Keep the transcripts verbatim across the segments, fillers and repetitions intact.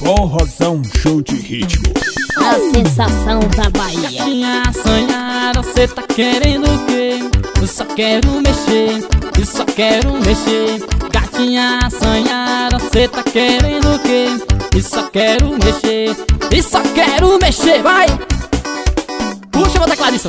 Forrozão show de ritmo. A sensação da Bahia. Gatinha assanhada, cê tá querendo o quê? Eu só quero mexer, eu só quero mexer. Gatinha assanhada, cê tá querendo o quê? Eu só quero mexer, e só quero mexer, vai! Puxa, meu tecladista.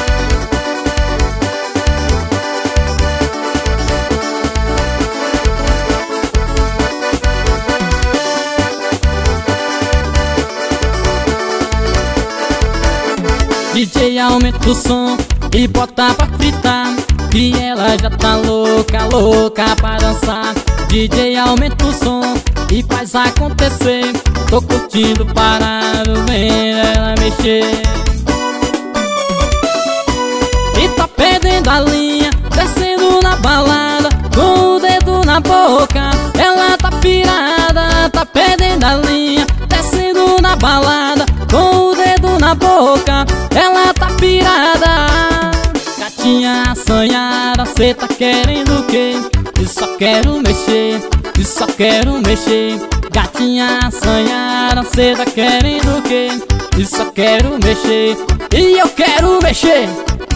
D J, aumenta o som e bota pra fritar, que ela já tá louca, louca pra dançar. D J, aumenta o som e faz acontecer. Tô curtindo parado, vendo ela mexer. E tá perdendo a linha, descendo na balada, com o dedo na boca. Ela tá pirada, tá perdendo a linha, descendo na balada, com o dedo na boca. Ela tá pirada. Gatinha assanhada, cê tá querendo o quê? Eu só quero mexer, eu só quero mexer. Gatinha assanhada, cê tá querendo o quê? Eu só quero mexer, e eu quero mexer.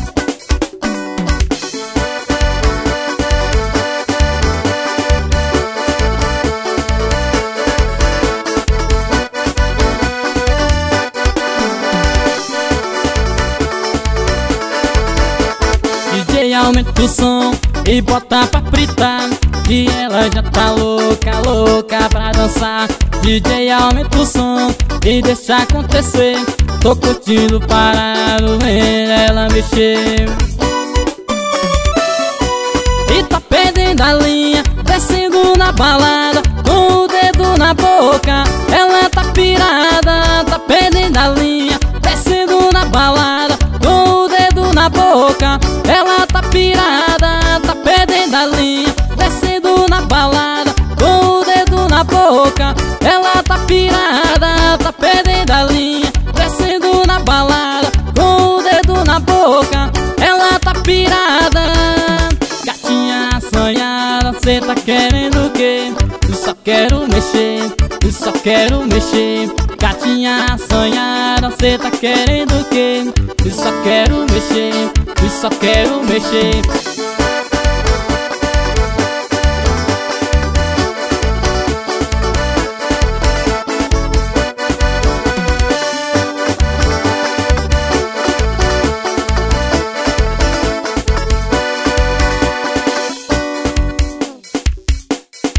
D J, aumenta o som e bota pra fritar, que ela já tá louca, louca pra dançar. D J, aumenta o som e deixa acontecer. Tô curtindo parado, vendo ela mexer. E tá perdendo a linha, descendo na balada, com o dedo na boca. Ela tá pirada, tá perdendo a linha, descendo na balada, com o dedo na boca. Ela tá pirada, tá perdendo a linha, descendo na balada, com o dedo na boca. Ela tá pirada, tá perdendo a linha, descendo na balada, com o dedo na boca. Ela tá pirada. Gatinha assanhada, cê tá querendo o quê? Eu só quero mexer, eu só quero mexer. Gatinha assanhada, cê tá querendo o quê? Eu só quero mexer, eu só quero mexer.